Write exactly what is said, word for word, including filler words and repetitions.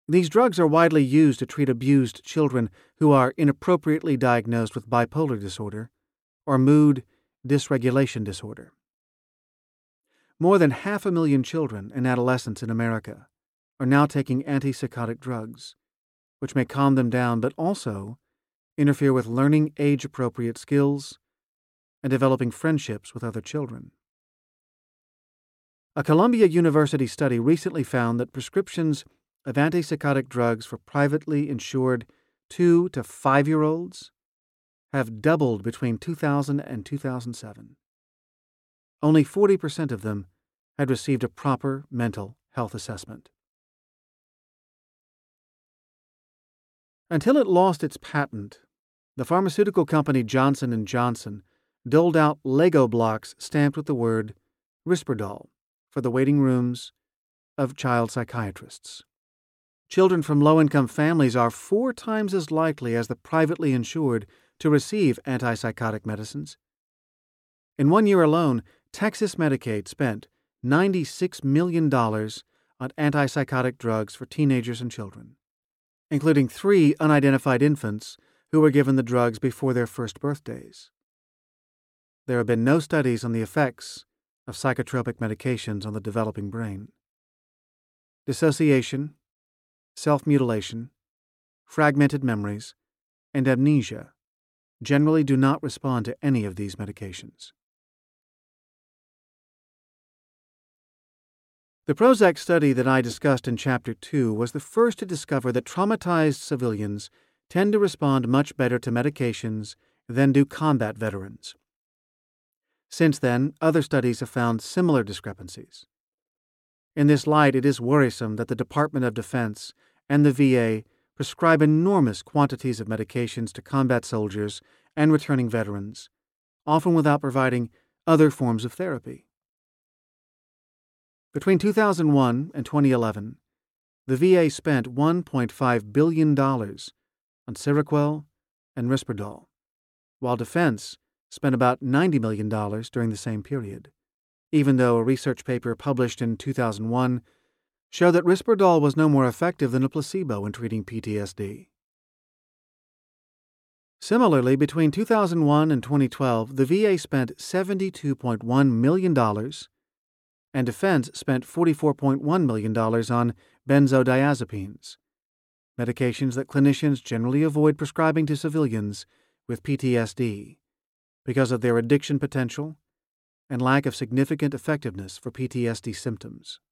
These drugs are widely used to treat abused children who are inappropriately diagnosed with bipolar disorder or mood dysregulation disorder. More than half a million children and adolescents in America are now taking antipsychotic drugs, which may calm them down but also interfere with learning age-appropriate skills and developing friendships with other children. A Columbia University study recently found that prescriptions of antipsychotic drugs for privately insured two to five-year-olds have doubled between two thousand and two thousand seven. Only forty percent of them had received a proper mental health assessment. Until it lost its patent, the pharmaceutical company Johnson and Johnson doled out Lego blocks stamped with the word Risperdal for the waiting rooms of child psychiatrists. Children from low-income families are four times as likely as the privately insured to receive antipsychotic medicines. In one year alone, Texas Medicaid spent ninety-six million dollars on antipsychotic drugs for teenagers and children, including three unidentified infants who were given the drugs before their first birthdays. There have been no studies on the effects of psychotropic medications on the developing brain. Dissociation, self-mutilation, fragmented memories, and amnesia generally do not respond to any of these medications. The Prozac study that I discussed in Chapter two was the first to discover that traumatized civilians tend to respond much better to medications than do combat veterans. Since then, other studies have found similar discrepancies. In this light, it is worrisome that the Department of Defense and the V A prescribe enormous quantities of medications to combat soldiers and returning veterans, often without providing other forms of therapy. Between two thousand one and twenty eleven, the V A spent one point five billion dollars on Seroquel and Risperdal, while Defense spent about ninety million dollars during the same period, even though a research paper published in two thousand one showed that Risperdal was no more effective than a placebo in treating P T S D. Similarly, between two thousand one and twenty twelve, the V A spent seventy-two point one million dollars and Defense spent forty-four point one million dollars on benzodiazepines, medications that clinicians generally avoid prescribing to civilians with P T S D because of their addiction potential and lack of significant effectiveness for P T S D symptoms.